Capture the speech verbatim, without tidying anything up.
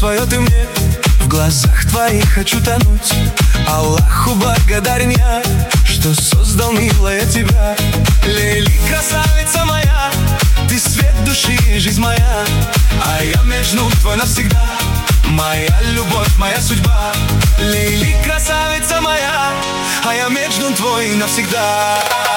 свое ты мне. В глазах твоих хочу тонуть. Аллаху благодарен я, что создал, милая, тебя. Лейли, красавица моя, ты свет души и жизнь моя. А я Меджнун твой навсегда, моя любовь, моя судьба. Лейли, красавица моя, а я Меджнун твой навсегда.